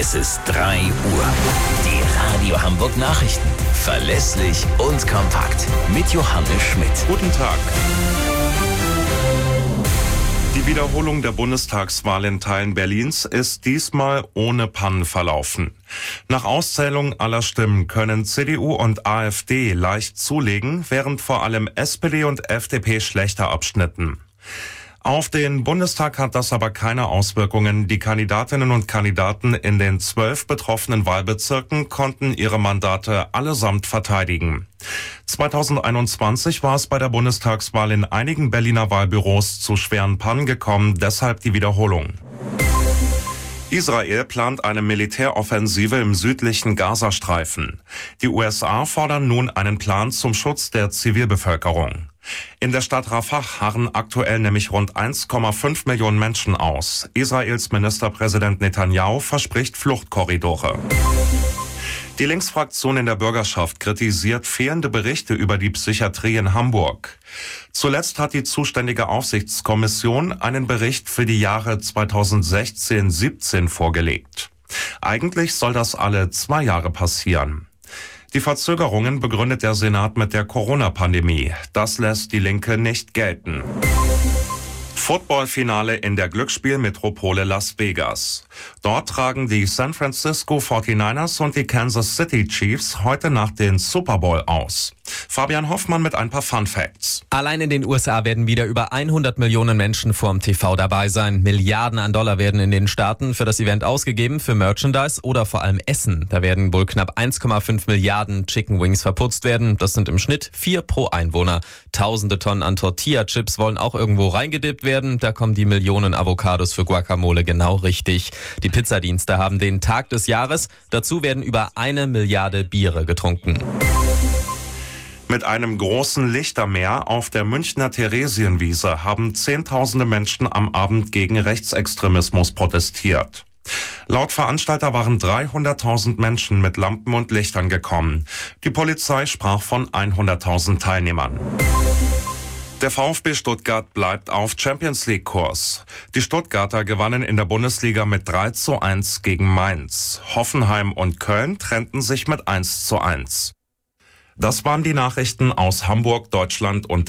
Es ist 3 Uhr. Die Radio Hamburg Nachrichten. Verlässlich und kompakt. Mit Johannes Schmidt. Guten Tag. Die Wiederholung der Bundestagswahl in Teilen Berlins ist diesmal ohne Pannen verlaufen. Nach Auszählung aller Stimmen können CDU und AfD leicht zulegen, während vor allem SPD und FDP schlechter abschnitten. Auf den Bundestag hat das aber keine Auswirkungen. Die Kandidatinnen und Kandidaten in den 12 betroffenen Wahlbezirken konnten ihre Mandate allesamt verteidigen. 2021 war es bei der Bundestagswahl in einigen Berliner Wahlbüros zu schweren Pannen gekommen, deshalb die Wiederholung. Israel plant eine Militäroffensive im südlichen Gazastreifen. Die USA fordern nun einen Plan zum Schutz der Zivilbevölkerung. In der Stadt Rafah harren aktuell nämlich rund 1,5 Millionen Menschen aus. Israels Ministerpräsident Netanyahu verspricht Fluchtkorridore. Die Linksfraktion in der Bürgerschaft kritisiert fehlende Berichte über die Psychiatrie in Hamburg. Zuletzt hat die zuständige Aufsichtskommission einen Bericht für die Jahre 2016-17 vorgelegt. Eigentlich soll das alle 2 Jahre passieren. Die Verzögerungen begründet der Senat mit der Corona-Pandemie. Das lässt die Linke nicht gelten. Footballfinale in der Glücksspielmetropole Las Vegas. Dort tragen die San Francisco 49ers und die Kansas City Chiefs heute Nacht den Super Bowl aus. Fabian Hoffmann mit ein paar Fun Facts. Allein in den USA werden wieder über 100 Millionen Menschen vorm TV dabei sein. Milliarden an Dollar werden in den Staaten für das Event ausgegeben, für Merchandise oder vor allem Essen. Da werden wohl knapp 1,5 Milliarden Chicken Wings verputzt werden. Das sind im Schnitt 4 pro Einwohner. Tausende Tonnen an Tortilla-Chips wollen auch irgendwo reingedippt werden. Da kommen die Millionen Avocados für Guacamole genau richtig. Die Pizzadienste haben den Tag des Jahres. Dazu werden über 1 Milliarde Biere getrunken. Mit einem großen Lichtermeer auf der Münchner Theresienwiese haben Zehntausende Menschen am Abend gegen Rechtsextremismus protestiert. Laut Veranstalter waren 300.000 Menschen mit Lampen und Lichtern gekommen. Die Polizei sprach von 100.000 Teilnehmern. Der VfB Stuttgart bleibt auf Champions-League-Kurs. Die Stuttgarter gewannen in der Bundesliga mit 3:1 gegen Mainz. Hoffenheim und Köln trennten sich mit 1:1. Das waren die Nachrichten aus Hamburg, Deutschland und